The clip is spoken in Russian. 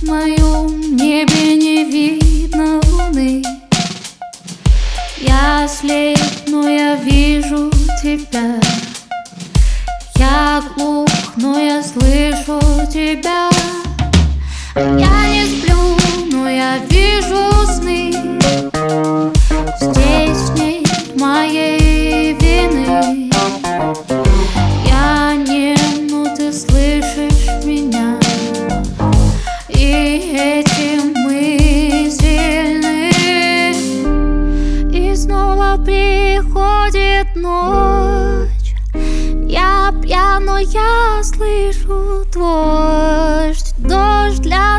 в моем небе не видно луны. Я слеп, но я вижу тебя. Я глух, но я слышу тебя. Я не сплю, но я вижу сны. Здесь нет моей вины. Я не, но ты слышишь меня. И этим мы сильны. И снова приходит ночь. Я пьян, но я слышу дождь. Дождь для